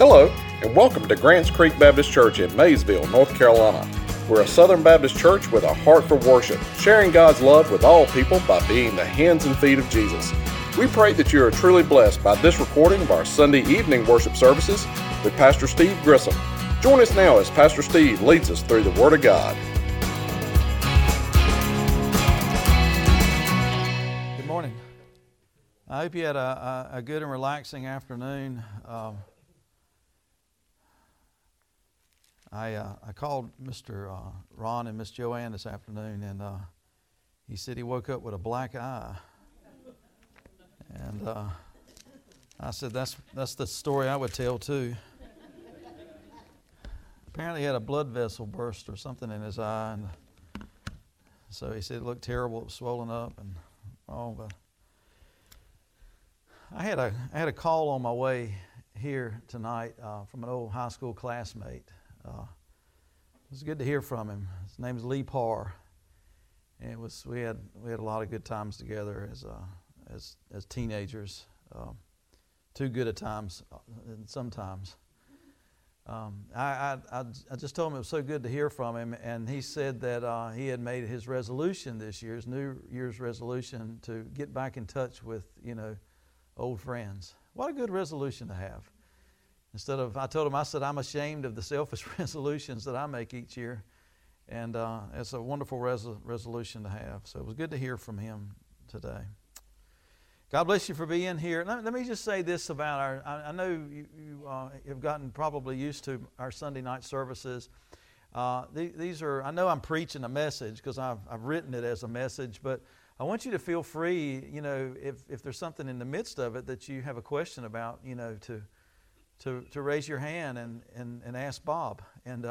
Hello, and welcome to Grants Creek Baptist Church in Maysville, North Carolina. We're a Southern Baptist church with a heart for worship, sharing God's love with all people by being the hands and feet of Jesus. We pray that you are truly blessed by this recording of our Sunday evening worship services with Pastor Steve Grissom. Join us now as Pastor Steve leads us through the Word of God. Good morning. I hope you had a good and relaxing afternoon. I called Mr. Ron and Miss Joanne this afternoon, and he said he woke up with a black eye. And I said, that's the story I would tell too. Apparently he had a blood vessel burst or something in his eye, and so he said it looked terrible, it was swollen up and all. But I had a call on my way here tonight from an old high school classmate. It was good to hear from him. His name is Lee Parr, and we had a lot of good times together as teenagers. Too good at times, and sometimes. I just told him it was so good to hear from him, and he said that he had made his resolution this year, his New Year's resolution, to get back in touch with old friends. What a good resolution to have. I told him, I said, I'm ashamed of the selfish resolutions that I make each year. And it's a wonderful resolution to have. So it was good to hear from him today. God bless you for being here. Let me just say this about I know you have gotten probably used to our Sunday night services. These are, I know I'm preaching a message because I've written it as a message, but I want you to feel free, if there's something in the midst of it that you have a question about, to raise your hand and ask Bob and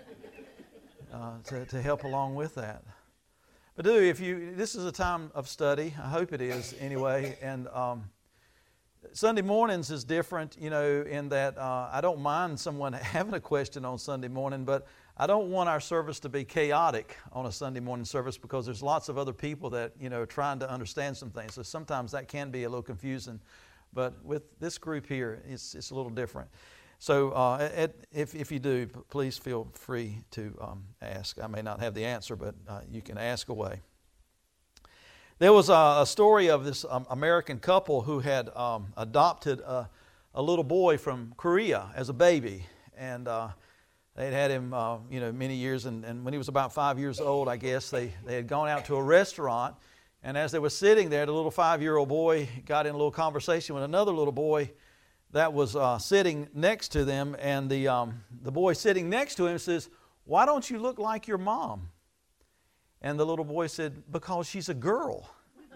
to help along with that. But this is a time of study. I hope it is anyway. And Sunday mornings is different, in that I don't mind someone having a question on Sunday morning, but I don't want our service to be chaotic on a Sunday morning service because there's lots of other people that, are trying to understand some things. So sometimes that can be a little confusing. But with this group here, it's a little different. So if you do, please feel free to ask. I may not have the answer, but you can ask away. There was a story of this American couple who had adopted a little boy from Korea as a baby. And they'd had him, many years. And when he was about 5 years old, I guess, they had gone out to a restaurant. And as they were sitting there, the little 5-year-old boy got in a little conversation with another little boy that was sitting next to them. And the boy sitting next to him says, "Why don't you look like your mom?" And the little boy said, "Because she's a girl."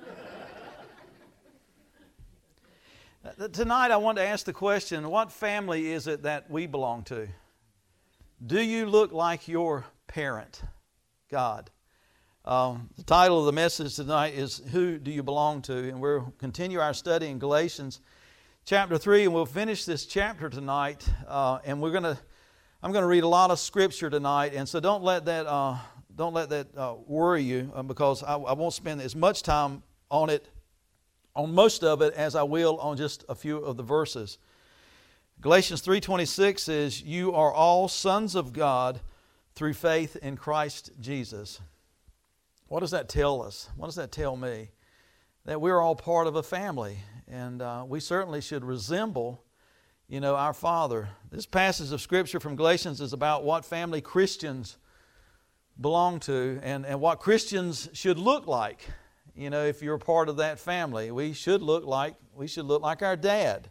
Tonight I want to ask the question, what family is it that we belong to? Do you look like your parent, God? The title of the message tonight is Who Do You Belong To? And we'll continue our study in Galatians chapter 3, and we'll finish this chapter tonight. And I'm going to read a lot of scripture tonight, and so don't let that worry you, because I won't spend as much time on most of it as I will on just a few of the verses. Galatians 3:26 says, "You are all sons of God through faith in Christ Jesus." What does that tell us? What does that tell me? That we're all part of a family, and we certainly should resemble, our Father. This passage of Scripture from Galatians is about what family Christians belong to and what Christians should look like. If you're part of that family, we should look like our dad.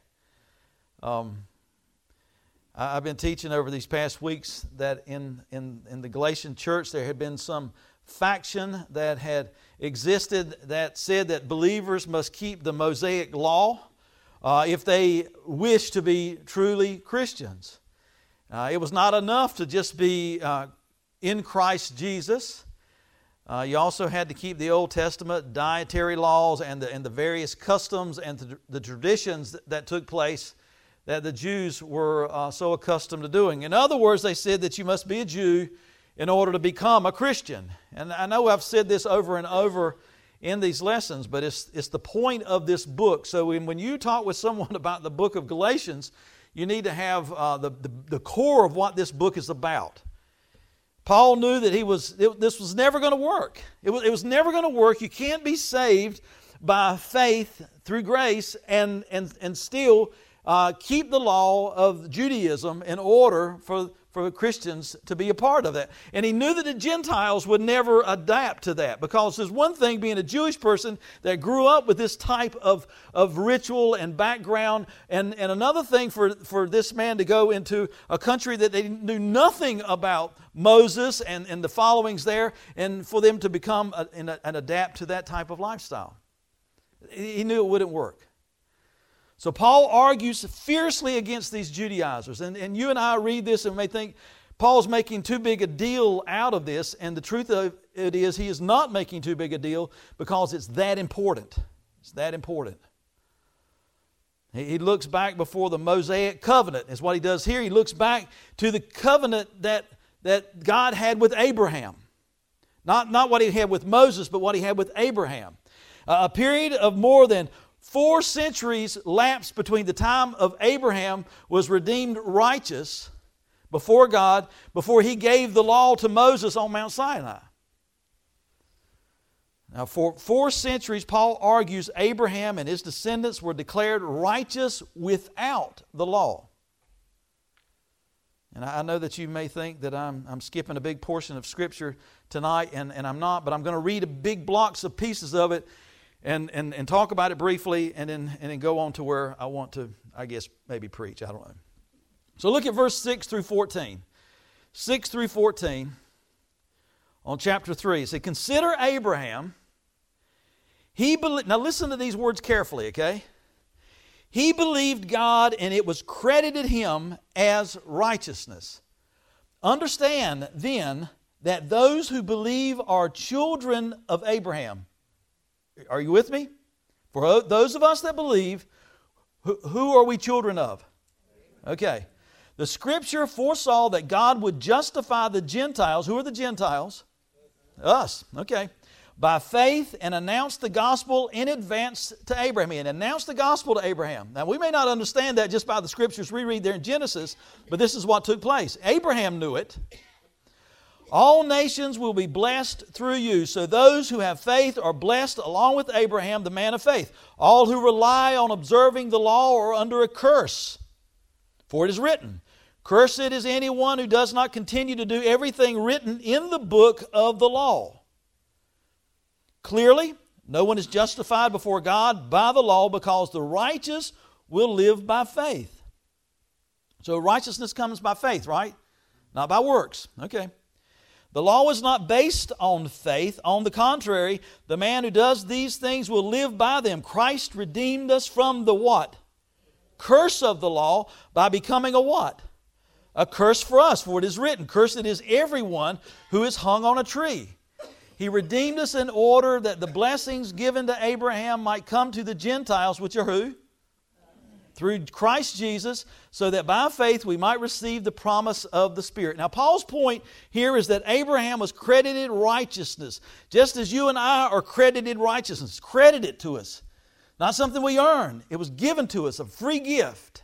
I've been teaching over these past weeks that in the Galatian church there had been some faction that had existed that said that believers must keep the Mosaic law if they wish to be truly Christians. It was not enough to just be in Christ Jesus. You also had to keep the Old Testament dietary laws and the various customs and the traditions that took place that the Jews were so accustomed to doing. In other words, they said that you must be a Jew in order to become a Christian. And I know I've said this over and over in these lessons, but it's the point of this book. So when you talk with someone about the book of Galatians, you need to have the core of what this book is about. Paul knew that this was never going to work. It was never going to work. You can't be saved by faith through grace and still keep the law of Judaism in order for Christians to be a part of that. And he knew that the Gentiles would never adapt to that, because there's one thing being a Jewish person that grew up with this type of ritual and background, and another thing for this man to go into a country that they knew nothing about Moses and the followings there, and for them to become and adapt to that type of lifestyle. He knew it wouldn't work. So Paul argues fiercely against these Judaizers. And you and I read this and may think Paul's making too big a deal out of this. And the truth of it is he is not making too big a deal, because it's that important. It's that important. He looks back before the Mosaic covenant is what he does here. He looks back to the covenant that God had with Abraham. Not what he had with Moses, but what he had with Abraham. A period of more than 4 centuries lapsed between the time of Abraham was redeemed righteous before God, before he gave the law to Moses on Mount Sinai. Now, for 4 centuries, Paul argues Abraham and his descendants were declared righteous without the law. And I know that you may think that I'm skipping a big portion of Scripture tonight, and I'm not, but I'm going to read big blocks of pieces of it and talk about it briefly, and then go on to where I want to, I guess, maybe preach. I don't know. So look at verse 6 through 14. 6 through 14 on chapter 3. It says, consider Abraham. Now listen to these words carefully, okay? He believed God, and it was credited him as righteousness. Understand, then, that those who believe are children of Abraham. Are you with me? For those of us that believe, who are we children of? Okay. The Scripture foresaw that God would justify the Gentiles. Who are the Gentiles? Us. Okay. By faith, and announced the gospel in advance to Abraham. And announced the gospel to Abraham. Now, we may not understand that just by the Scriptures we read there in Genesis, but this is what took place. Abraham knew it. All nations will be blessed through you. So those who have faith are blessed along with Abraham, the man of faith. All who rely on observing the law are under a curse. For it is written, cursed is anyone who does not continue to do everything written in the book of the law. Clearly, no one is justified before God by the law, because the righteous will live by faith. So righteousness comes by faith, right? Not by works. Okay. The law is not based on faith. On the contrary, the man who does these things will live by them. Christ redeemed us from the what? Curse of the law by becoming a what? A curse for us. For it is written, cursed is everyone who is hung on a tree. He redeemed us in order that the blessings given to Abraham might come to the Gentiles, which are who? Through Christ Jesus, so that by faith we might receive the promise of the Spirit. Now, Paul's point here is that Abraham was credited righteousness, just as you and I are credited righteousness. Credited to us. Not something we earn. It was given to us, a free gift.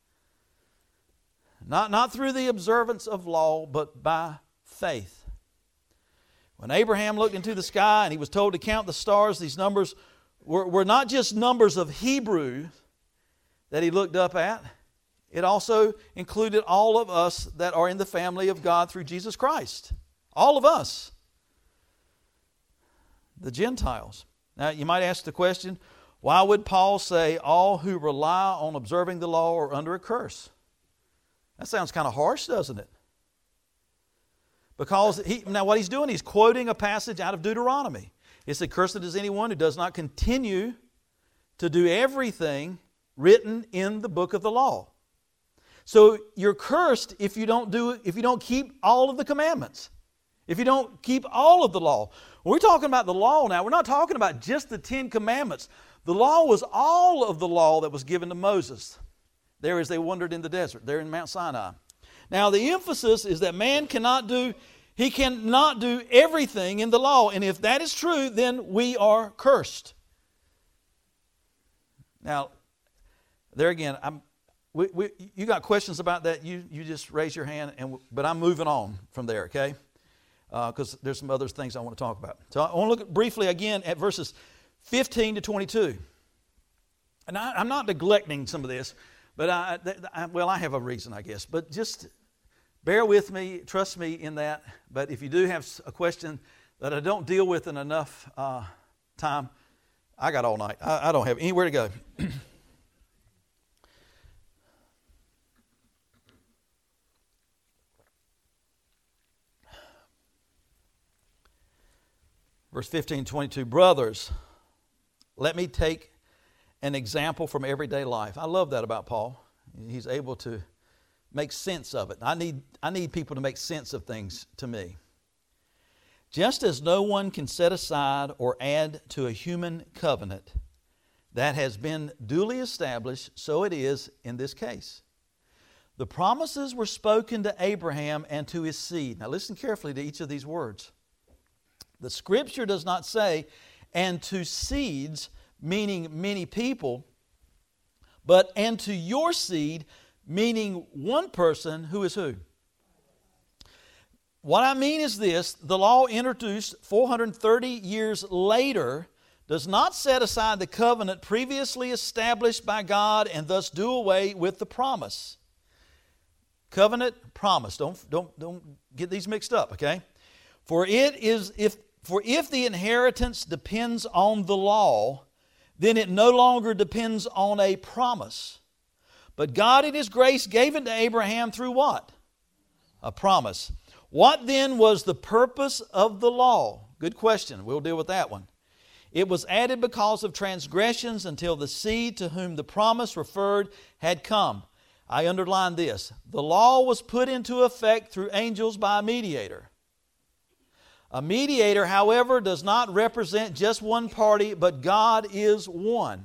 Not through the observance of law, but by faith. When Abraham looked into the sky and he was told to count the stars, these numbers were not just numbers of Hebrew that he looked up at. It also included all of us that are in the family of God through Jesus Christ. All of us. The Gentiles. Now, you might ask the question, why would Paul say all who rely on observing the law are under a curse? That sounds kind of harsh, doesn't it? Because now what he's doing, he's quoting a passage out of Deuteronomy. It said, cursed is anyone who does not continue to do everything written in the book of the law. So you're cursed if you don't keep all of the commandments. If you don't keep all of the law. When we're talking about the law now, we're not talking about just the 10 commandments. The law was all of the law that was given to Moses there as they wandered in the desert, there in Mount Sinai. Now the emphasis is that man cannot do everything in the law. And if that is true, then we are cursed. Now, there again, you got questions about that, you just raise your hand, but I'm moving on from there, okay? Because there's some other things I want to talk about. So I want to look briefly again at verses 15 to 22. And I'm not neglecting some of this, but I have a reason, I guess. But just bear with me, trust me in that. But if you do have a question that I don't deal with in enough time, I got all night. I don't have anywhere to go. Verse 15, 22, brothers, let me take an example from everyday life. I love that about Paul. He's able to make sense of it. I need people to make sense of things to me. Just as no one can set aside or add to a human covenant that has been duly established, so it is in this case. The promises were spoken to Abraham and to his seed. Now listen carefully to each of these words. The Scripture does not say, and to seeds, meaning many people, but and to your seed, meaning one person who is who? What I mean is this, the law introduced 430 years later does not set aside the covenant previously established by God and thus do away with the promise. Covenant, promise. Don't get these mixed up, okay? For if the inheritance depends on the law, then it no longer depends on a promise. But God in His grace gave it to Abraham through what? A promise. What then was the purpose of the law? Good question. We'll deal with that one. It was added because of transgressions until the seed to whom the promise referred had come. I underline this. The law was put into effect through angels by a mediator. A mediator, however, does not represent just one party, but God is one.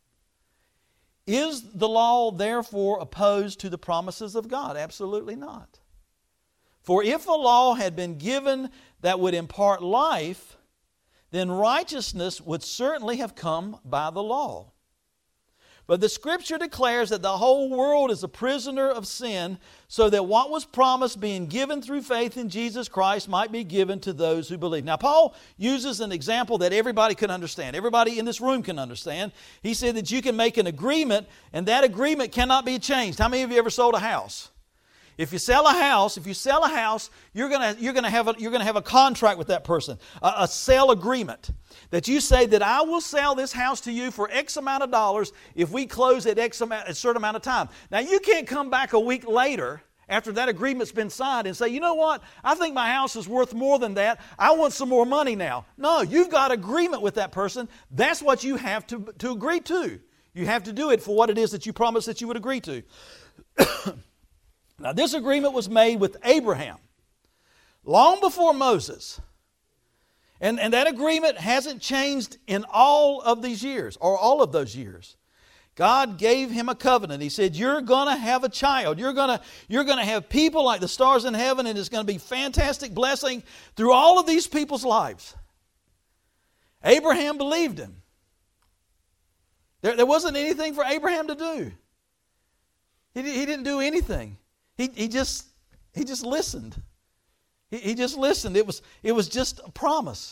Is the law therefore opposed to the promises of God? Absolutely not. For if a law had been given that would impart life, then righteousness would certainly have come by the law. But the Scripture declares that the whole world is a prisoner of sin, so that what was promised being given through faith in Jesus Christ might be given to those who believe. Now, Paul uses an example that everybody can understand. Everybody in this room can understand. He said that you can make an agreement, and that agreement cannot be changed. How many of you ever sold a house? If you sell a house, you're going to have a contract with that person, a sale agreement that you say that I will sell this house to you for X amount of dollars if we close at a certain amount of time. Now you can't come back a week later after that agreement's been signed and say, you know what, I think my house is worth more than that. I want some more money now. No, you've got agreement with that person. That's what you have to agree to. You have to do it for what it is that you promised that you would agree to. Now, this agreement was made with Abraham long before Moses. And that agreement hasn't changed in all of these years, or all of those years. God gave him a covenant. He said, you're going to have a child. You're going to have people like the stars in heaven, and it's going to be fantastic blessing through all of these people's lives. Abraham believed him. There wasn't anything for Abraham to do. He didn't do anything. He just listened. He just listened. It was just a promise.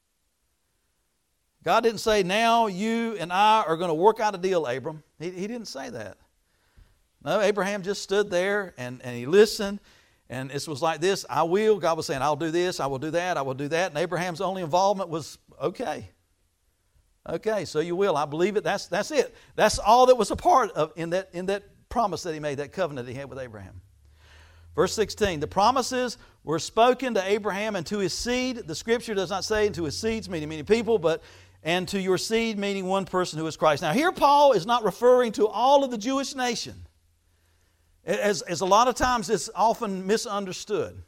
God didn't say, now you and I are going to work out a deal, Abram. He didn't say that. No, Abraham just stood there and he listened. And it was like this, I will. God was saying, I'll do this, I will do that, I will do that. And Abraham's only involvement was, okay. Okay, so you will. I believe it. That's it. That's all that was a part of in that promise that he made, that covenant he had with Abraham. Verse 16, the promises were spoken to Abraham and to his seed. The Scripture does not say to his seeds, meaning many people, but and to your seed, meaning one person who is Christ. Now here Paul is not referring to all of the Jewish nation. As a lot of times it's often misunderstood.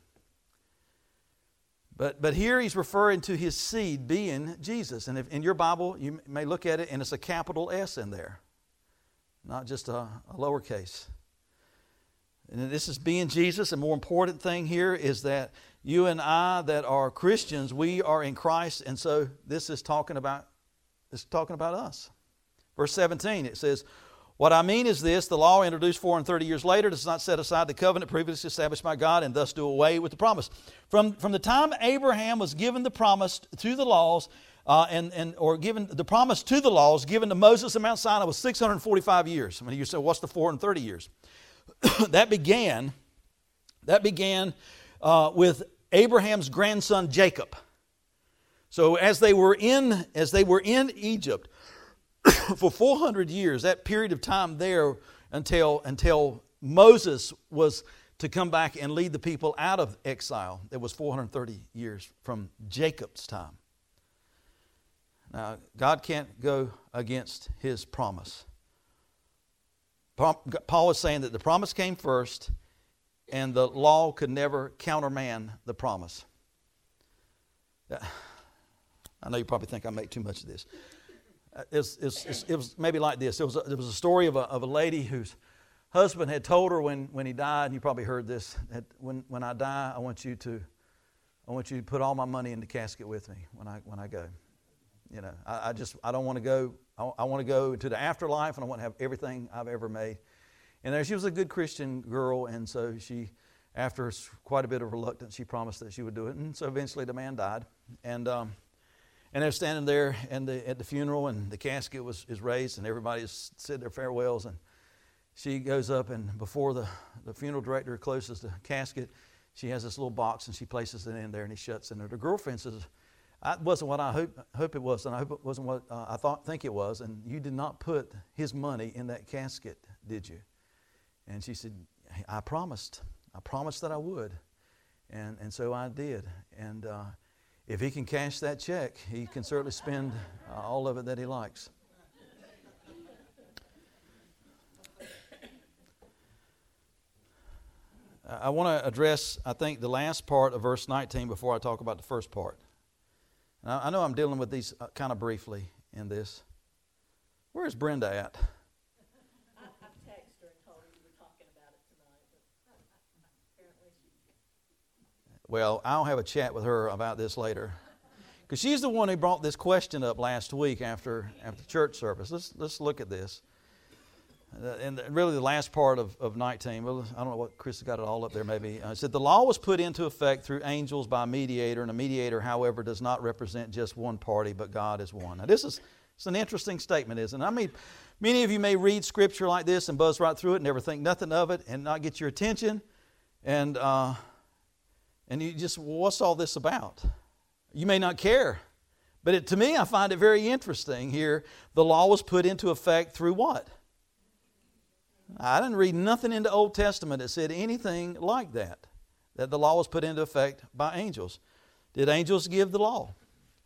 But here he's referring to his seed being Jesus. And if in your Bible, you may look at it and it's a capital S in there, not just a lowercase. And this is being Jesus. And more important thing here is that you and I that are Christians, we are in Christ. And so this is talking about us. Verse 17, it says, What I mean is this: the law introduced 430 years later does not set aside the covenant previously established by God and thus do away with the promise. From the time Abraham was given the promise to the laws, or given the promise to the laws given to Moses at Mount Sinai was 645 years. I mean, you say, what's the 430 years? That began with Abraham's grandson Jacob. So as they were in Egypt for 400 years, that period of time there until Moses was to come back and lead the people out of exile, it was 430 years from Jacob's time. Now, God can't go against His promise. Paul is saying that the promise came first, and the law could never countermand the promise. I know you probably think I make too much of this. It was maybe like this. It was a story of a lady whose husband had told her when he died, and you probably heard this, that when I die, I want you to put all my money in the casket with me when I go. You know, I don't want to go. I want to go to the afterlife, and I want to have everything I've ever made. And she was a good Christian girl, and so she, after quite a bit of reluctance, she promised that she would do it. And so eventually the man died, and they're standing there at the funeral, and the casket is raised, and everybody's said their farewells, and she goes up, and before the funeral director closes the casket, she has this little box, and she places it in there, and he shuts it. And her girlfriend says, "That wasn't what I hope it was, and I hope it wasn't what I think it was, and you did not put his money in that casket, did you?" And she said, I promised that I would, and so I did. And if he can cash that check, he can certainly spend all of it that he likes. I want to address, I think, the last part of verse 19 before I talk about the first part. Now, I know I'm dealing with these kind of briefly in this. Where's Brenda at? I texted her and told her you were talking about it tonight, but apparently she... Well, I'll have a chat with her about this later, because she's the one who brought this question up last week after church service. Let's look at this. And really the last part of 19, well, I don't know what, Chris has got it all up there maybe. It said, the law was put into effect through angels by a mediator, and a mediator, however, does not represent just one party, but God is one. Now it's an interesting statement, isn't it? I mean, many of you may read Scripture like this and buzz right through it and never think nothing of it and not get your attention. And you just, what's all this about? You may not care. But to me, I find it very interesting here. The law was put into effect through what? I didn't read nothing in the Old Testament that said anything like that the law was put into effect by angels. Did angels give the law?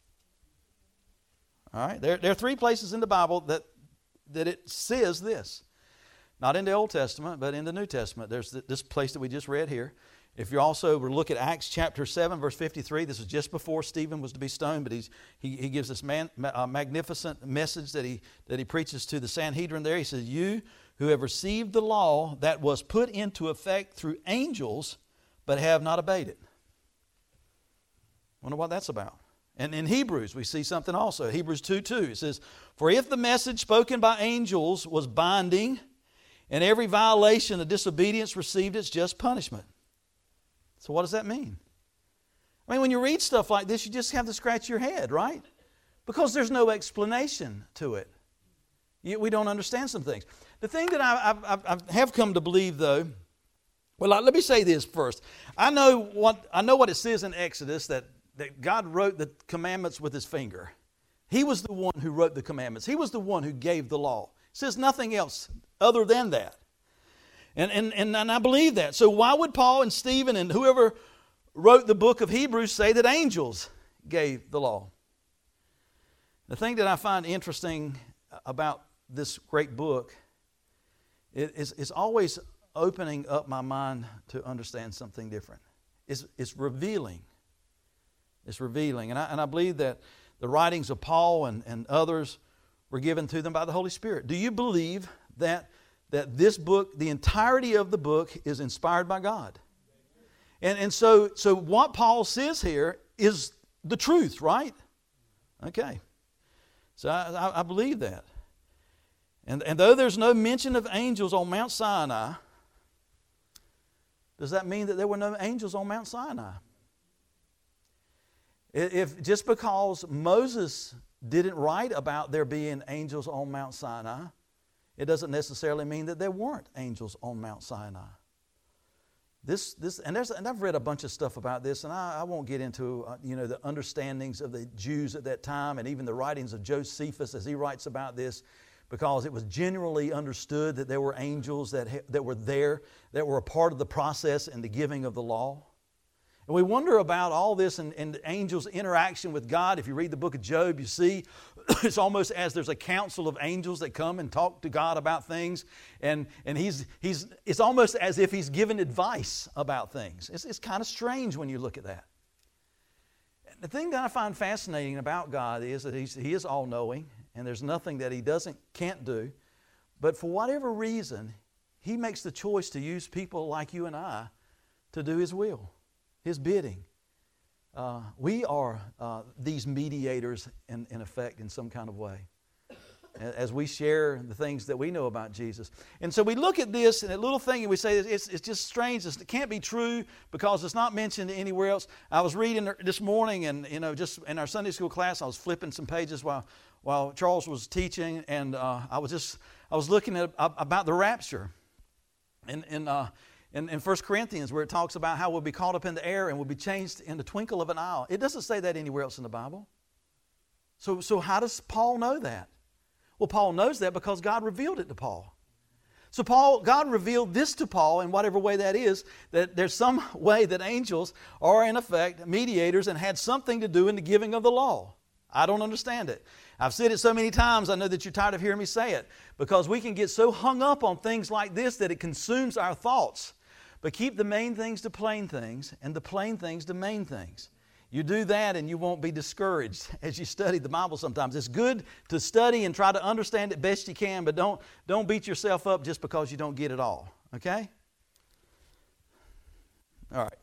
All right, there are three places in the Bible that it says this. Not in the Old Testament, but in the New Testament. There's this place that we just read here. If you also look at Acts chapter 7, verse 53, this is just before Stephen was to be stoned, but he gives this magnificent message that he preaches to the Sanhedrin there. He says, you who have received the law that was put into effect through angels, but have not obeyed it. Wonder what that's about. And in Hebrews, we see something also. Hebrews 2:2, it says, for if the message spoken by angels was binding, and every violation of disobedience received its just punishment. So what does that mean? I mean, when you read stuff like this, you just have to scratch your head, right? Because there's no explanation to it. We don't understand some things. The thing that I have come to believe, though, well, let me say this first. I know what it says in Exodus, that God wrote the commandments with His finger. He was the one who wrote the commandments. He was the one who gave the law. It says nothing else other than that. And I believe that. So why would Paul and Stephen and whoever wrote the book of Hebrews say that angels gave the law? The thing that I find interesting about this great book is always opening up my mind to understand something different. It's revealing. It's revealing. And I believe that the writings of Paul and others were given to them by the Holy Spirit. Do you believe that this book, the entirety of the book, is inspired by God? And so what Paul says here is the truth, right? Okay. So I believe that. And though there's no mention of angels on Mount Sinai, does that mean that there were no angels on Mount Sinai? If just because Moses didn't write about there being angels on Mount Sinai, it doesn't necessarily mean that there weren't angels on Mount Sinai. And I've read a bunch of stuff about this, and I won't get into the understandings of the Jews at that time, and even the writings of Josephus as he writes about this, because it was generally understood that there were angels that were there, that were a part of the process in the giving of the law. And we wonder about all this and angels' interaction with God. If you read the book of Job, you see it's almost as there's a council of angels that come and talk to God about things. And it's almost as if he's given advice about things. It's kind of strange when you look at that. The thing that I find fascinating about God is that He is all-knowing, and there's nothing that He can't do. But for whatever reason, He makes the choice to use people like you and I to do His will, His bidding. We are these mediators in effect in some kind of way as we share the things that we know about Jesus. And so we look at this and that little thing and we say it's just strange. It can't be true because it's not mentioned anywhere else. I was reading this morning and just in our Sunday school class I was flipping some pages while Charles was teaching, and I was looking at about the rapture in 1 Corinthians, where it talks about how we'll be caught up in the air and we'll be changed in the twinkle of an eye. It doesn't say that anywhere else in the Bible. So how does Paul know that? Well, Paul knows that because God revealed it to Paul. So God revealed this to Paul in whatever way that is, that there's some way that angels are in effect mediators and had something to do in the giving of the law. I don't understand it. I've said it so many times, I know that you're tired of hearing me say it, because we can get so hung up on things like this that it consumes our thoughts. But keep the main things to plain things, and the plain things to main things. You do that and you won't be discouraged as you study the Bible sometimes. It's good to study and try to understand it best you can, but don't beat yourself up just because you don't get it all. Okay? All right.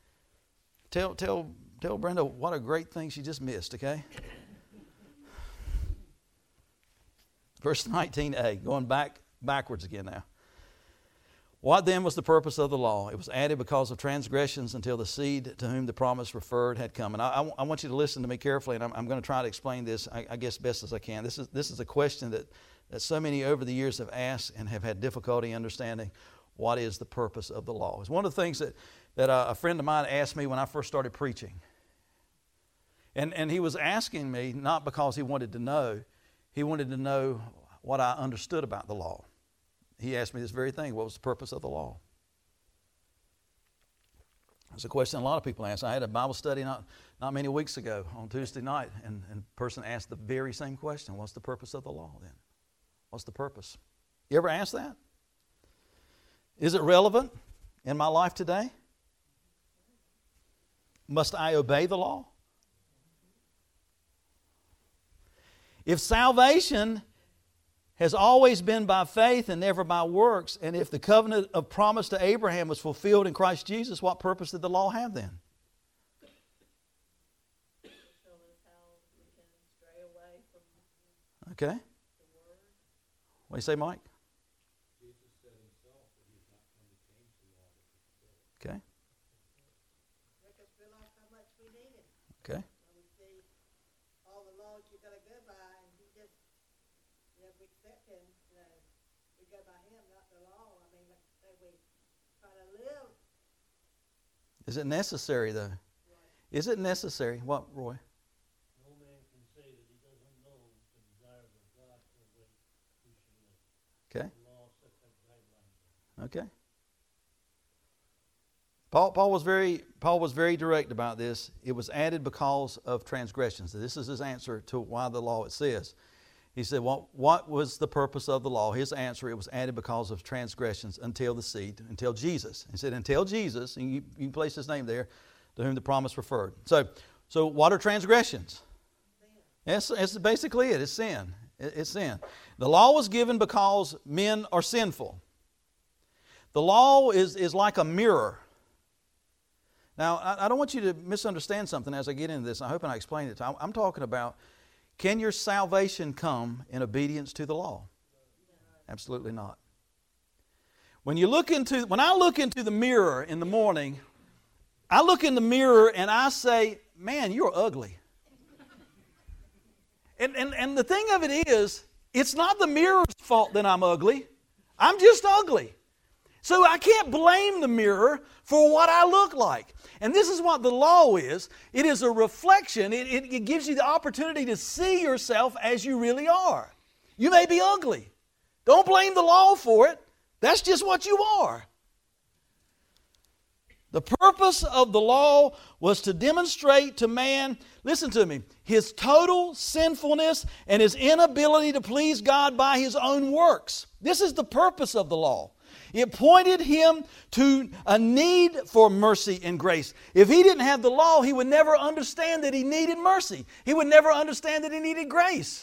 Tell Brenda what a great thing she just missed, okay? Verse 19a, going backwards again now. What then was the purpose of the law? It was added because of transgressions until the seed to whom the promise referred had come. And I want you to listen to me carefully, and I'm going to try to explain this, I guess, best as I can. This is a question that so many over the years have asked and have had difficulty understanding what is the purpose of the law. It's one of the things that a friend of mine asked me when I first started preaching. And he was asking me not because he wanted to know. He wanted to know what I understood about the law. He asked me this very thing: what was the purpose of the law? It's a question a lot of people ask. I had a Bible study not many weeks ago on Tuesday night, and a person asked the very same question: what's the purpose of the law then? What's the purpose? You ever ask that? Is it relevant in my life today? Must I obey the law? If salvation has always been by faith and never by works, and if the covenant of promise to Abraham was fulfilled in Christ Jesus, what purpose did the law have then? Okay. What do you say, Mike? Jesus said himself that he's not come to change the law, but to fulfill it. Okay. Make us realize how much we need it. Okay. When we see all the laws you gotta go by, and he just, we accept him, we go by him, not the law. I mean, like I say, we try to live. Is it necessary, though? Right. Is it necessary? What, Roy? No man can say that he doesn't know the desires of God for the way he should live. Okay. The law sets up guidelines. Okay. Paul was very direct about this. It was added because of transgressions. This is his answer to why the law, it says. He said, what was the purpose of the law? His answer: it was added because of transgressions until the seed, until Jesus. He said, until Jesus, and you can place his name there, to whom the promise referred. So what are transgressions? It's basically it. It's sin. It's sin. The law was given because men are sinful. The law is like a mirror. Now, I don't want you to misunderstand something as I get into this. I hope I explain it. I'm talking about, can your salvation come in obedience to the law? No. Absolutely not. When I look into the mirror in the morning, I look in the mirror and I say, man, you're ugly. And the thing of it is, it's not the mirror's fault that I'm ugly. I'm just ugly. So I can't blame the mirror for what I look like. And this is what the law is. It is a reflection. It gives you the opportunity to see yourself as you really are. You may be ugly. Don't blame the law for it. That's just what you are. The purpose of the law was to demonstrate to man, listen to me, his total sinfulness and his inability to please God by his own works. This is the purpose of the law. It pointed him to a need for mercy and grace. If he didn't have the law, he would never understand that he needed mercy. He would never understand that he needed grace.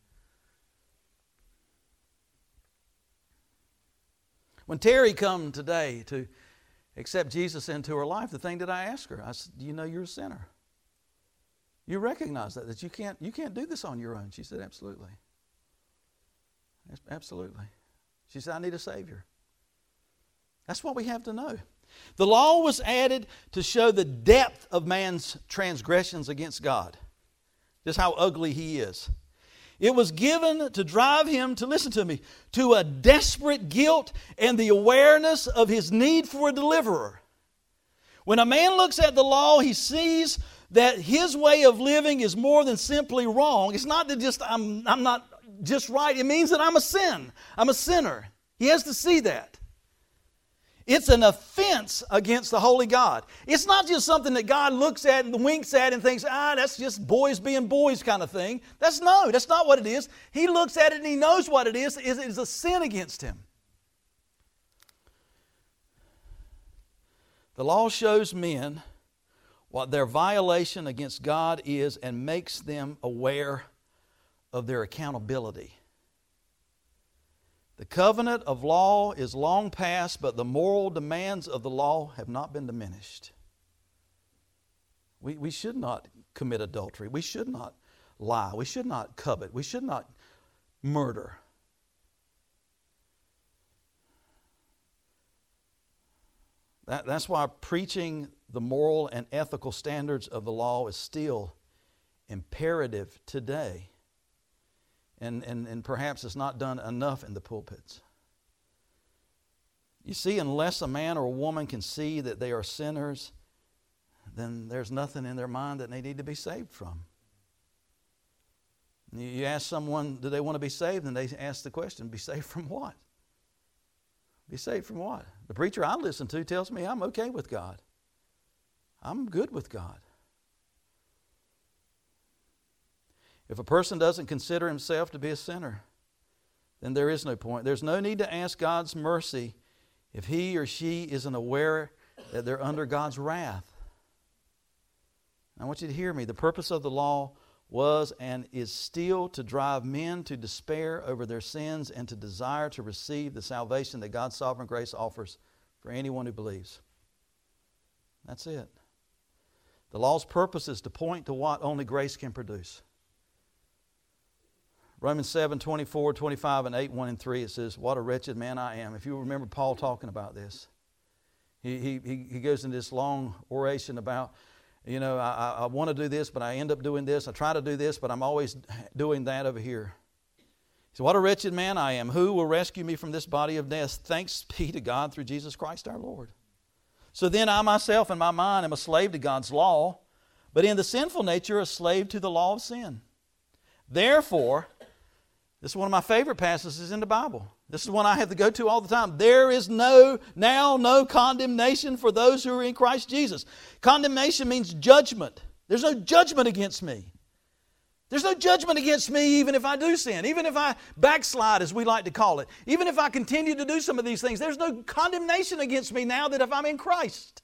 When Terry come today to accept Jesus into her life, the thing that I asked her, I said, do you know you're a sinner? You recognize that you can't do this on your own. She said, absolutely. Absolutely. She said, I need a Savior. That's what we have to know. The law was added to show the depth of man's transgressions against God. Just how ugly he is. It was given to drive him to, listen to me, to a desperate guilt and the awareness of his need for a deliverer. When a man looks at the law, he sees that his way of living is more than simply wrong. It's not that just I'm not just right. It means that I'm a sin. I'm a sinner. He has to see that. It's an offense against the holy God. It's not just something that God looks at and winks at and thinks, that's just boys being boys kind of thing. That's not what it is. He looks at it and he knows what it is. It is a sin against him. The law shows men what their violation against God is and makes them aware of their accountability. The covenant of law is long past, but the moral demands of the law have not been diminished. We should not commit adultery. We should not lie. We should not covet. We should not murder. That's why preaching the moral and ethical standards of the law is still imperative today. And perhaps it's not done enough in the pulpits. You see, unless a man or a woman can see that they are sinners, then there's nothing in their mind that they need to be saved from. You ask someone, do they want to be saved? And they ask the question, be saved from what? Be saved from what? The preacher I listen to tells me I'm okay with God. I'm good with God. If a person doesn't consider himself to be a sinner, then there is no point. There's no need to ask God's mercy if he or she isn't aware that they're under God's wrath. I want you to hear me. The purpose of the law was and is still to drive men to despair over their sins and to desire to receive the salvation that God's sovereign grace offers for anyone who believes. That's it. The law's purpose is to point to what only grace can produce. Romans 7, 24, 25, and 8, 1 and 3, it says, what a wretched man I am. If you remember Paul talking about this, he goes into this long oration about, I want to do this, but I end up doing this. I try to do this, but I'm always doing that over here. He said, what a wretched man I am. Who will rescue me from this body of death? Thanks be to God through Jesus Christ our Lord. So then I myself in my mind am a slave to God's law, but in the sinful nature a slave to the law of sin. Therefore, this is one of my favorite passages in the Bible. This is one I have to go to all the time. There is now no condemnation for those who are in Christ Jesus. Condemnation means judgment. There's no judgment against me. There's no judgment against me even if I do sin, even if I backslide, as we like to call it. Even if I continue to do some of these things, there's no condemnation against me now that if I'm in Christ.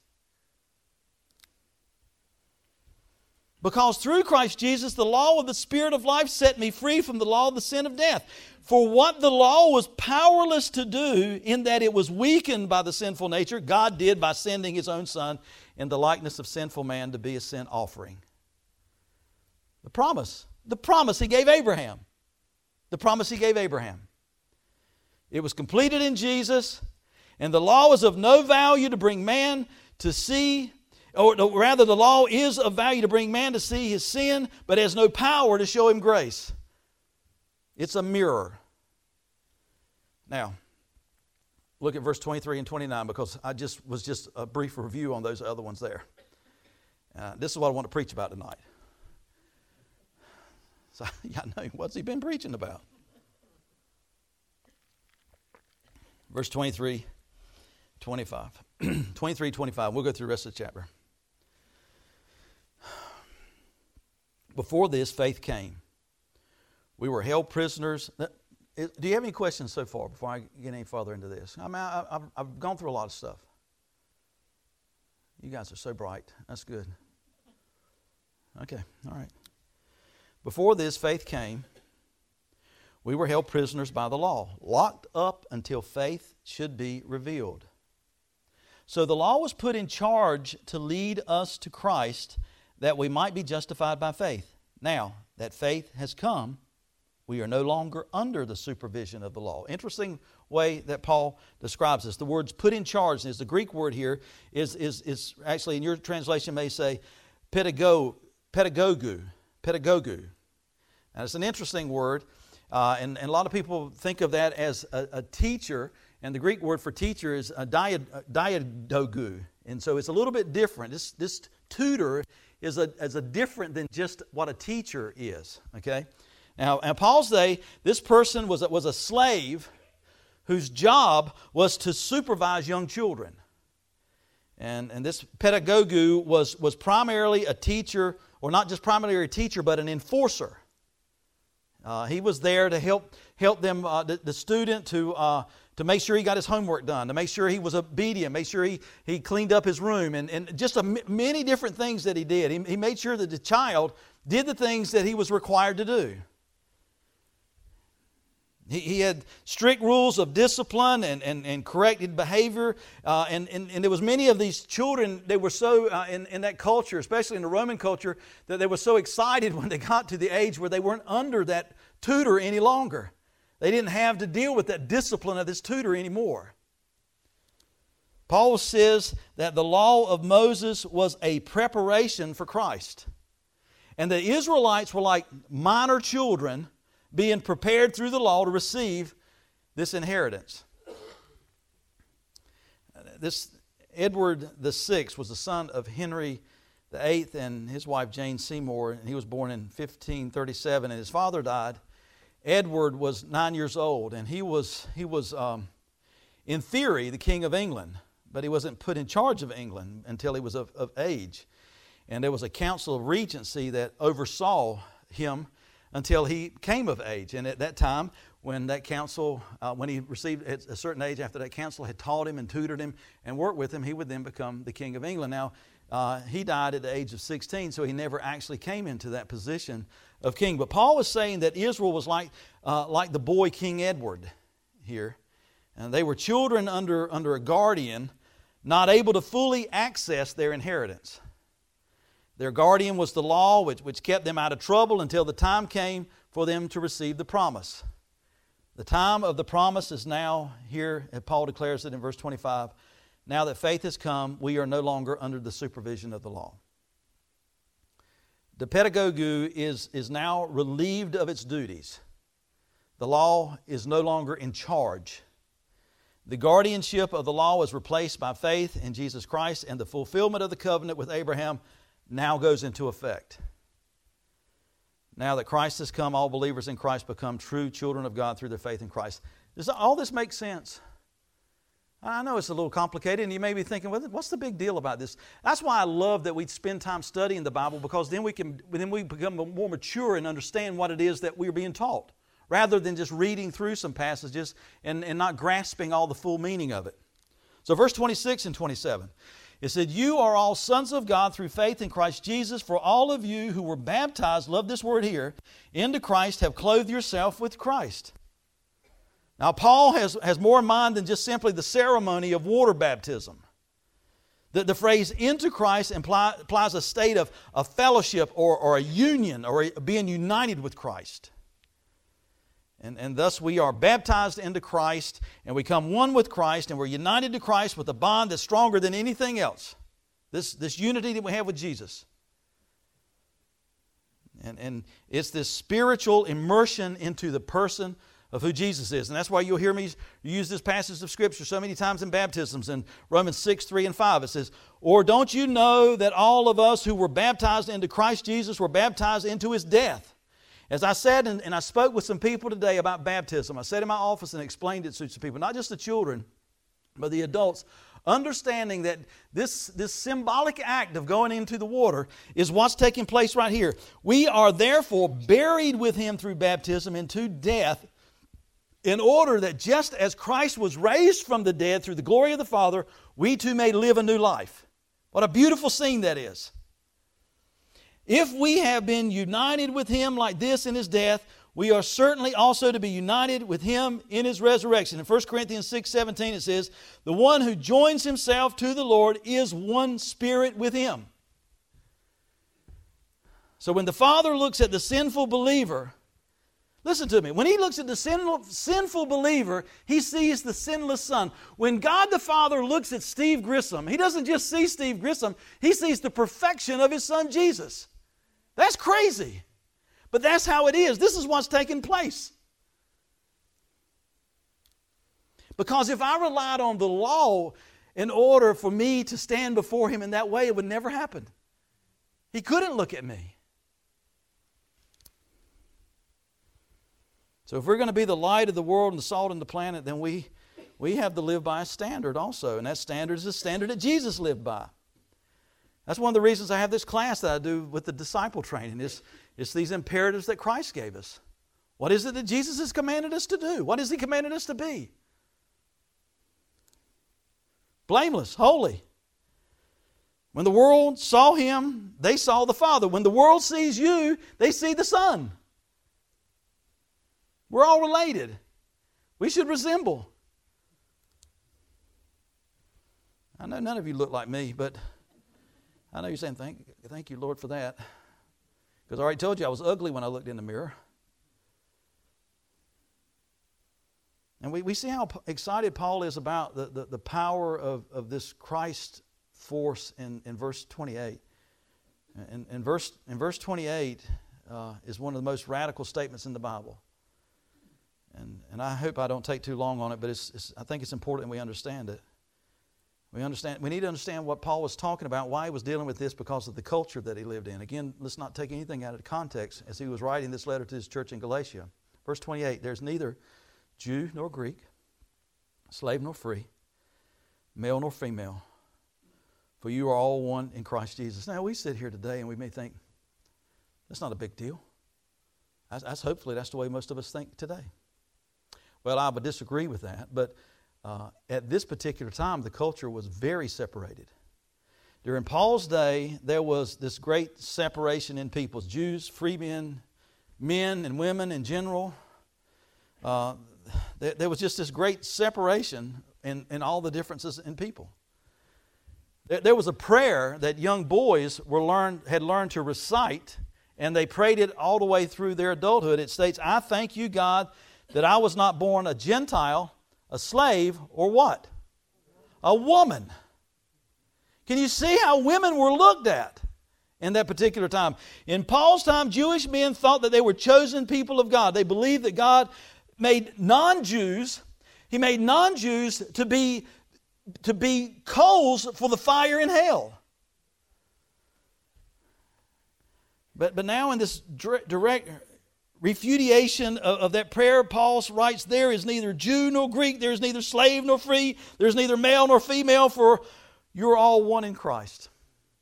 Because through Christ Jesus, the law of the Spirit of life set me free from the law of the sin of death. For what the law was powerless to do, in that it was weakened by the sinful nature, God did by sending His own Son in the likeness of sinful man to be a sin offering. The promise He gave Abraham. The promise He gave Abraham. It was completed in Jesus, and the law is of no value to bring man to see, or rather the law is of value to bring man to see his sin, but has no power to show him grace. It's a mirror. Now, look at verse 23 and 29, because I was just a brief review on those other ones there. This is what I want to preach about tonight. So, yeah, I know. What's he been preaching about? Verse 23, 25. 23, 25. We'll go through the rest of the chapter. Before this, faith came. We were held prisoners. Do you have any questions so far before I get any further into this? I mean, I've gone through a lot of stuff. You guys are so bright. That's good. Okay, all right. Before this, faith came. We were held prisoners by the law, locked up until faith should be revealed. So the law was put in charge to lead us to Christ, that we might be justified by faith. Now that faith has come, we are no longer under the supervision of the law. Interesting way that Paul describes this. The words put in charge, is the Greek word here, is actually in your translation may say pedagogu. Now it's an interesting word, and a lot of people think of that as a teacher, and the Greek word for teacher is a diadogu. And so it's a little bit different. This tutor is a different than just what a teacher is. Okay? Now, in Paul's day, this person was a slave whose job was to supervise young children. And this pedagogu was primarily a teacher, or not just primarily a teacher, but an enforcer. He was there to help them, the student, to make sure he got his homework done, to make sure he was obedient, make sure he cleaned up his room, and just many different things that he did. He made sure that the child did the things that he was required to do. He had strict rules of discipline and corrected behavior. And there was many of these children, they were so, in that culture, especially in the Roman culture, that they were so excited when they got to the age where they weren't under that tutor any longer. They didn't have to deal with that discipline of this tutor anymore. Paul says that the law of Moses was a preparation for Christ. And the Israelites were like minor children being prepared through the law to receive this inheritance. This Edward VI was the son of Henry VIII and his wife Jane Seymour, and he was born in 1537, and his father died. Edward was 9 years old, and he was in theory the king of England, but he wasn't put in charge of England until he was of age. And there was a council of regency that oversaw him until he came of age. And at that time, when that council, when he received at a certain age, after that council had taught him and tutored him and worked with him, he would then become the king of England. Now, he died at the age of 16, so he never actually came into that position of king. But Paul was saying that Israel was like the boy King Edward here. And they were children under a guardian, not able to fully access their inheritance. Their guardian was the law, which kept them out of trouble until the time came for them to receive the promise. The time of the promise is now here, and Paul declares it in verse 25. Now that faith has come, we are no longer under the supervision of the law. The pedagogu is now relieved of its duties. The law is no longer in charge. The guardianship of the law is replaced by faith in Jesus Christ, and the fulfillment of the covenant with Abraham now goes into effect. Now that Christ has come, all believers in Christ become true children of God through their faith in Christ. Does all this make sense? I know it's a little complicated, and you may be thinking, well, what's the big deal about this? That's why I love that we spend time studying the Bible, because then we become more mature and understand what it is that we're being taught, rather than just reading through some passages and not grasping all the full meaning of it. So verse 26 and 27. It said, you are all sons of God through faith in Christ Jesus, for all of you who were baptized, love this word here, into Christ have clothed yourself with Christ. Now Paul has more in mind than just simply the ceremony of water baptism. The phrase into Christ implies a state of fellowship or a union or being united with Christ. And thus we are baptized into Christ, and we come one with Christ, and we're united to Christ with a bond that's stronger than anything else. This unity that we have with Jesus. And it's this spiritual immersion into the person of who Jesus is. And that's why you'll hear me use this passage of Scripture so many times in baptisms. In Romans 6, 3 and 5, it says, "Or don't you know that all of us who were baptized into Christ Jesus were baptized into His death?" As I said, and I spoke with some people today about baptism, I sat in my office and explained it to some people, not just the children, but the adults, understanding that this symbolic act of going into the water is what's taking place right here. We are therefore buried with Him through baptism into death, in order that just as Christ was raised from the dead through the glory of the Father, we too may live a new life. What a beautiful scene that is. If we have been united with Him like this in His death, we are certainly also to be united with Him in His resurrection. In 1 Corinthians 6:17 it says, "The one who joins himself to the Lord is one spirit with Him." So when the Father looks at the sinful believer, listen to me, when He looks at the sinful believer, He sees the sinless Son. When God the Father looks at Steve Grissom, He doesn't just see Steve Grissom, He sees the perfection of His Son Jesus. That's crazy. But that's how it is. This is what's taking place. Because if I relied on the law in order for me to stand before Him in that way, it would never happen. He couldn't look at me. So if we're going to be the light of the world and the salt of the planet, then we have to live by a standard also. And that standard is the standard that Jesus lived by. That's one of the reasons I have this class that I do with the disciple training. It's these imperatives that Christ gave us. What is it that Jesus has commanded us to do? What has He commanded us to be? Blameless, holy. When the world saw Him, they saw the Father. When the world sees you, they see the Son. We're all related. We should resemble. I know none of you look like me, but I know you're saying, thank you, Lord, for that. Because I already told you I was ugly when I looked in the mirror. And we see how excited Paul is about the power of this Christ force in verse 28. And verse 28 is one of the most radical statements in the Bible. And I hope I don't take too long on it, but I think it's important we understand it. We need to understand what Paul was talking about, why he was dealing with this, because of the culture that he lived in. Again, let's not take anything out of context as he was writing this letter to his church in Galatia. Verse 28, "There's neither Jew nor Greek, slave nor free, male nor female, for you are all one in Christ Jesus." Now, we sit here today and we may think, that's not a big deal. Hopefully that's the way most of us think today. Well, I would disagree with that, but at this particular time, the culture was very separated. During Paul's day, there was this great separation in peoples. Jews, free men and women in general. There was just this great separation in all the differences in people. There was a prayer that young boys had learned to recite, and they prayed it all the way through their adulthood. It states, "I thank you, God, that I was not born a Gentile, a slave, or what? A woman." Can you see how women were looked at in that particular time? In Paul's time, Jewish men thought that they were chosen people of God. They believed that God made non-Jews, He made non-Jews to be coals for the fire in hell. But now in this direct refutation of that prayer, Paul writes, "There is neither Jew nor Greek, there is neither slave nor free, there is neither male nor female, for you're all one in Christ."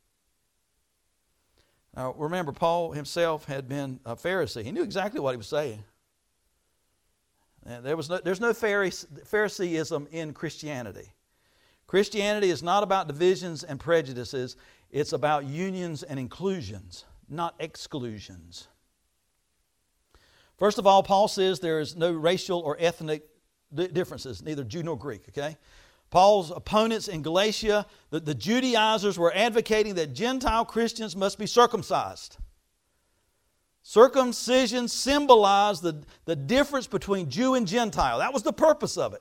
Now remember, Paul himself had been a Pharisee. He knew exactly what he was saying. And there's no Phariseeism in Christianity. Christianity is not about divisions and prejudices. It's about unions and inclusions, not exclusions. First of all, Paul says there is no racial or ethnic differences, neither Jew nor Greek, okay? Paul's opponents in Galatia, the Judaizers, were advocating that Gentile Christians must be circumcised. Circumcision symbolized the difference between Jew and Gentile. That was the purpose of it.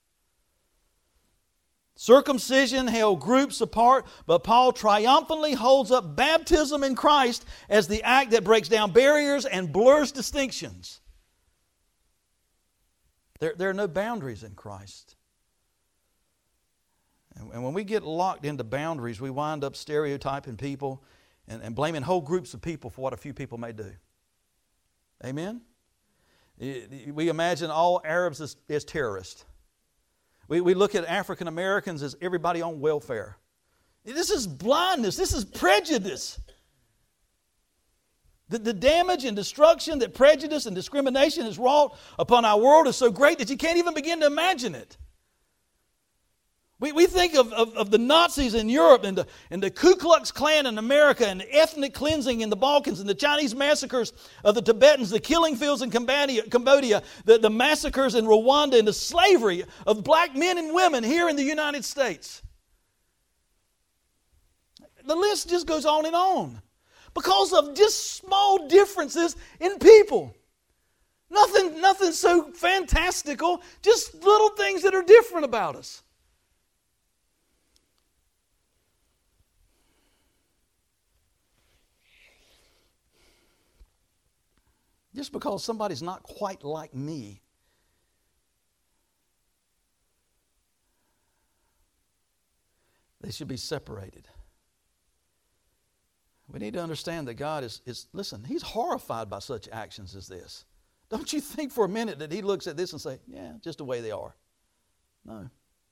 Circumcision held groups apart, but Paul triumphantly holds up baptism in Christ as the act that breaks down barriers and blurs distinctions. There are no boundaries in Christ. And when we get locked into boundaries, we wind up stereotyping people and blaming whole groups of people for what a few people may do. Amen? We imagine all Arabs as terrorists. We look at African Americans as everybody on welfare. This is blindness. This is prejudice. The damage and destruction that prejudice and discrimination has wrought upon our world is so great that you can't even begin to imagine it. We think of the Nazis in Europe and the Ku Klux Klan in America and the ethnic cleansing in the Balkans and the Chinese massacres of the Tibetans, the killing fields in Cambodia, the massacres in Rwanda, and the slavery of black men and women here in the United States. The list just goes on and on because of just small differences in people. Nothing so fantastical, just little things that are different about us. Just because somebody's not quite like me, they should be separated. We need to understand that God is listen, He's horrified by such actions as this. Don't you think for a minute that He looks at this and say, yeah, just the way they are. No.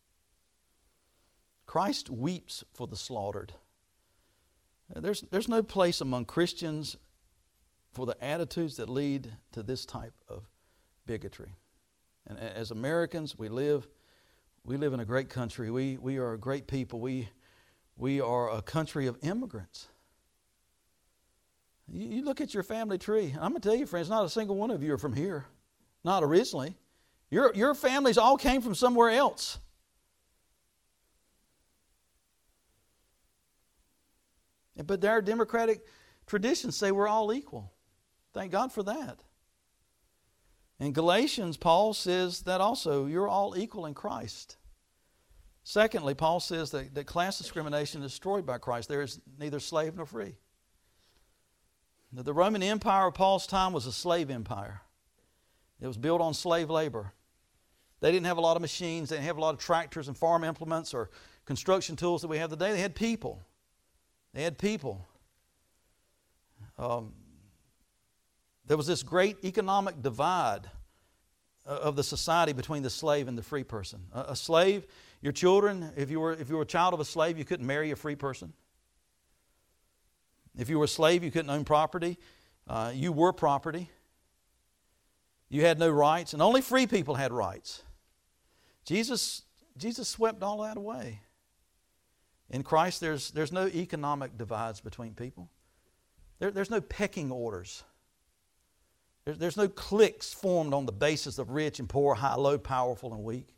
Christ weeps for the slaughtered. There's no place among Christians for the attitudes that lead to this type of bigotry. And as Americans, we live in a great country. We are a great people. We are a country of immigrants. You look at your family tree. I'm going to tell you, friends, not a single one of you are from here. Not originally. Your families all came from somewhere else. But our democratic traditions say we're all equal. Thank God for that. In Galatians, Paul says that also, you're all equal in Christ. Secondly, Paul says that class discrimination is destroyed by Christ. There is neither slave nor free. The Roman Empire of Paul's time was a slave empire. It was built on slave labor. They didn't have a lot of machines. They didn't have a lot of tractors and farm implements or construction tools that we have today. They had people. There was this great economic divide of the society between the slave and the free person. A slave, your children, if you were a child of a slave, you couldn't marry a free person. If you were a slave, you couldn't own property. You were property. You had no rights, and only free people had rights. Jesus swept all that away. In Christ, there's no economic divides between people. There's no pecking orders. There's no cliques formed on the basis of rich and poor, high, low, powerful, and weak.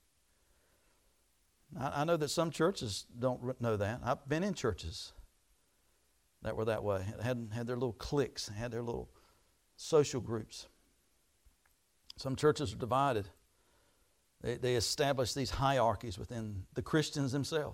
I know that some churches don't know that. I've been in churches that were that way. Had their little cliques, had their little social groups. Some churches are divided. They establish these hierarchies within the Christians themselves.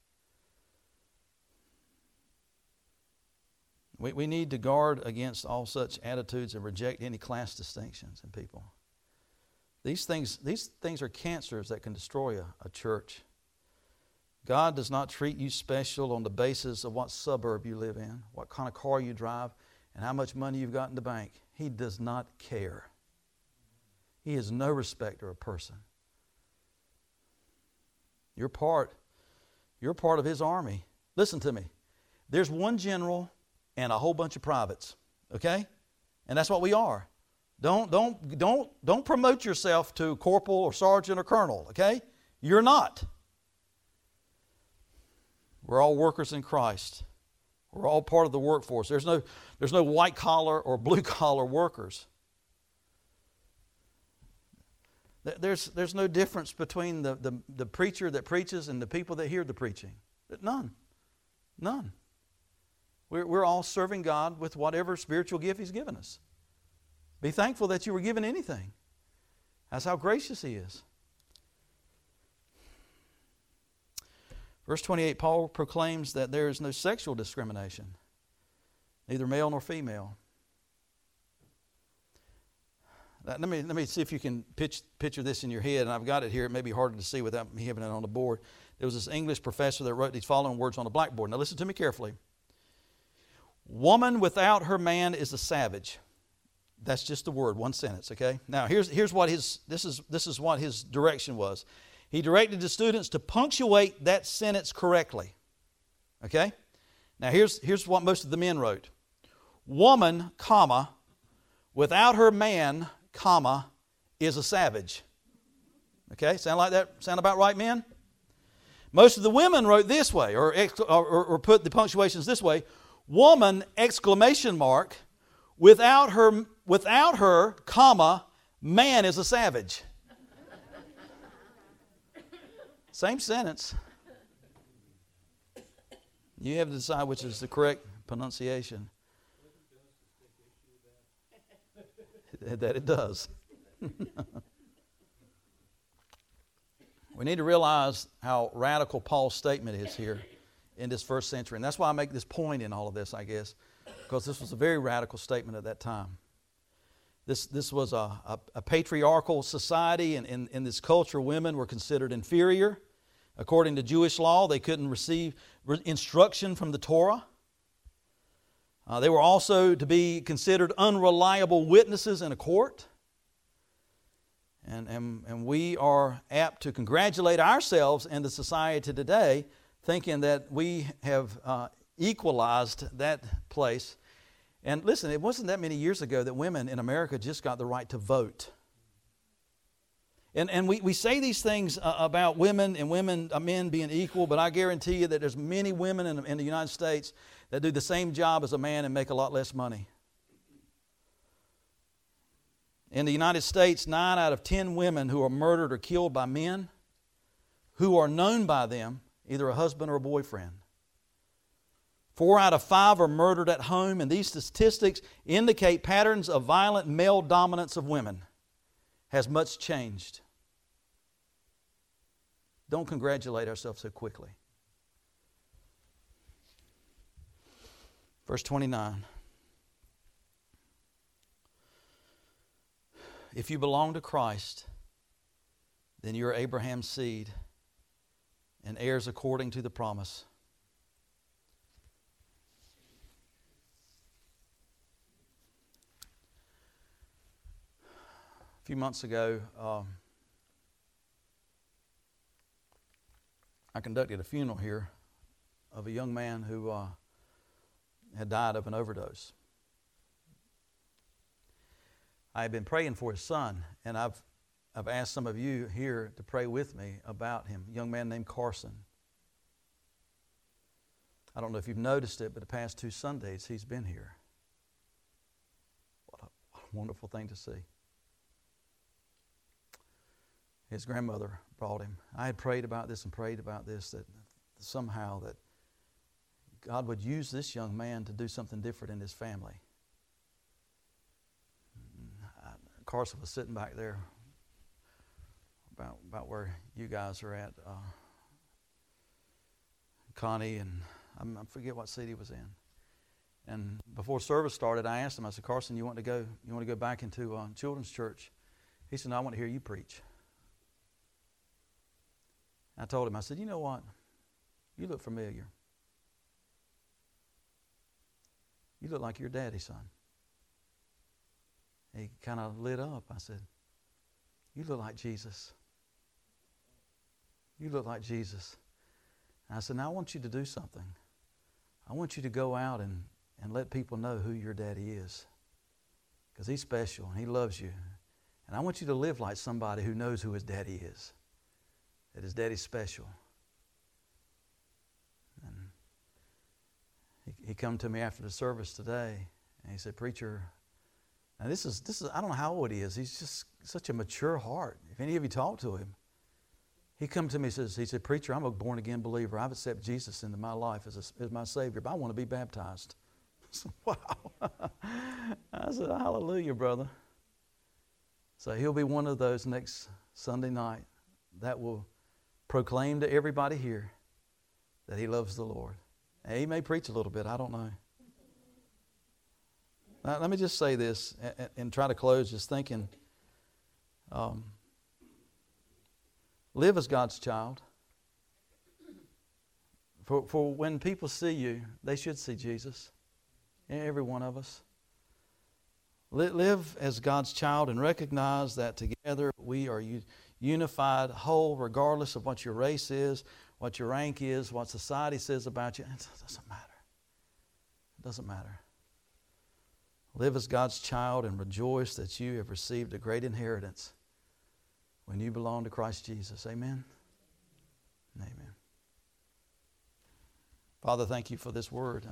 We need to guard against all such attitudes and reject any class distinctions in people. These things are cancers that can destroy a church. God does not treat you special on the basis of what suburb you live in, what kind of car you drive, and how much money you've got in the bank. He does not care. He is no respecter of person. You're part of His army. Listen to me. There's one general and a whole bunch of privates, okay? And that's what we are. Don't promote yourself to corporal or sergeant or colonel, okay? You're not. We're all workers in Christ. We're all part of the workforce. There's no white collar or blue collar workers. There's no difference between the preacher that preaches and the people that hear the preaching. None. We're all serving God with whatever spiritual gift He's given us. Be thankful that you were given anything. That's how gracious He is. Verse 28, Paul proclaims that there is no sexual discrimination, neither male nor female. Let me see if you can picture this in your head, and I've got it here. It may be harder to see without me having it on the board. There was this English professor that wrote these following words on the blackboard. Now listen to me carefully. Woman without her man is a savage. That's just the word, one sentence, okay? Now here's what this is what his direction was. He directed the students to punctuate that sentence correctly. Okay? Now here's what most of the men wrote. Woman, comma, without her man, comma, is a savage. Okay? Sound like that? Sound about right, men? Most of the women wrote this way, or put the punctuations this way. Woman, exclamation mark, without her, comma, man is a savage. Same sentence. You have to decide which is the correct pronunciation. That it does. We need to realize how radical Paul's statement is here in this first century. And that's why I make this point in all of this, I guess, because this was a very radical statement at that time. This was a patriarchal society, and in this culture, women were considered inferior. According to Jewish law, they couldn't receive instruction from the Torah. They were also to be considered unreliable witnesses in a court. And we are apt to congratulate ourselves in the society today, thinking that we have equalized that place. And listen, it wasn't that many years ago that women in America just got the right to vote. And we say these things about women and men being equal, but I guarantee you that there's many women in the United States that do the same job as a man and make a lot less money. In the United States, 9 out of 10 women who are murdered or killed by men who are known by them, either a husband or a boyfriend. 4 out of 5 are murdered at home, and these statistics indicate patterns of violent male dominance of women. Has much changed. Don't congratulate ourselves so quickly. Verse 29. If you belong to Christ, then you're Abraham's seed and heirs according to the promise. A few months ago, I conducted a funeral here of a young man who had died of an overdose. I had been praying for his son, and I've asked some of you here to pray with me about him, a young man named Carson. I don't know if you've noticed it, but the past 2 Sundays he's been here. What a wonderful thing to see. His grandmother brought him. I had prayed about this, that somehow that God would use this young man to do something different in his family. Carson was sitting back there about where you guys are at. Connie and I forget what seat he was in. And before service started, I asked him, I said, Carson, you want to go back into children's church? He said, no, I want to hear you preach. I told him, I said, you know what? You look familiar. You look like your daddy, son. He kind of lit up. I said, you look like Jesus. You look like Jesus. And I said, now I want you to do something. I want you to go out and let people know who your daddy is. Because he's special and he loves you. And I want you to live like somebody who knows who his daddy is. That his daddy's special. And he come to me after the service today and he said, Preacher, now this is I don't know how old he is. He's just such a mature heart. If any of you talk to him, He come to me and he said, preacher, I'm a born-again believer. I've accepted Jesus into my life as my Savior, but I want to be baptized. I said, wow. I said, hallelujah, brother. So he'll be one of those next Sunday night that will proclaim to everybody here that he loves the Lord. And he may preach a little bit, I don't know. Now, let me just say this and try to close just thinking, live as God's child. For when people see you, they should see Jesus. Every one of us. Live as God's child and recognize that together we are unified, whole, regardless of what your race is, what your rank is, what society says about you. It doesn't matter. It doesn't matter. Live as God's child and rejoice that you have received a great inheritance when you belong to Christ Jesus. Amen? Amen. Father, thank you for this word.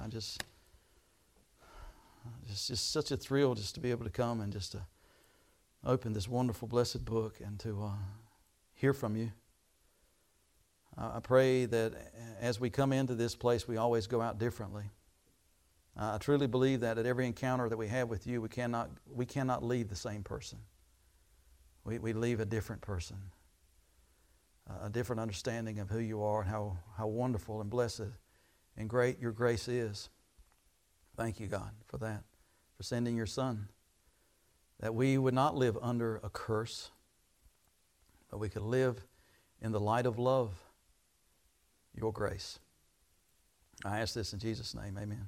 It's just such a thrill just to be able to come and just to open this wonderful, blessed book and to hear from you. I pray that as we come into this place, we always go out differently. I truly believe that at every encounter that we have with you, we cannot leave the same person. We leave a different person, a different understanding of who you are and how wonderful and blessed and great your grace is. Thank you, God, for that, for sending your Son, that we would not live under a curse, but we could live in the light of love, your grace. I ask this in Jesus' name, amen.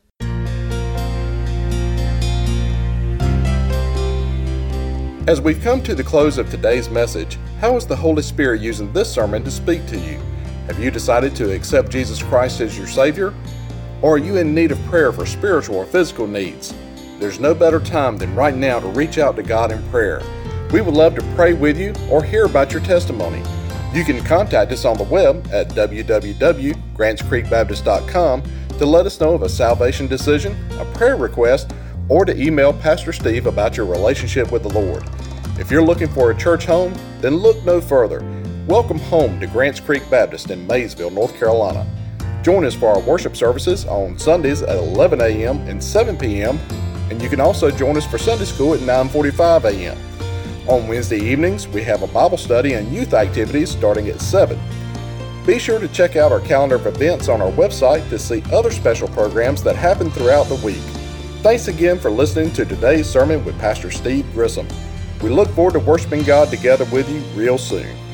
As we've come to the close of today's message, how is the Holy Spirit using this sermon to speak to you? Have you decided to accept Jesus Christ as your Savior? Or are you in need of prayer for spiritual or physical needs? There's no better time than right now to reach out to God in prayer. We would love to pray with you or hear about your testimony. You can contact us on the web at www.grantscreekbaptist.com to let us know of a salvation decision, a prayer request, or to email Pastor Steve about your relationship with the Lord. If you're looking for a church home, then look no further. Welcome home to Grants Creek Baptist in Maysville, North Carolina. Join us for our worship services on Sundays at 11 a.m. and 7 p.m., and you can also join us for Sunday school at 9:45 a.m. On Wednesday evenings, we have a Bible study and youth activities starting at 7. Be sure to check out our calendar of events on our website to see other special programs that happen throughout the week. Thanks again for listening to today's sermon with Pastor Steve Grissom. We look forward to worshiping God together with you real soon.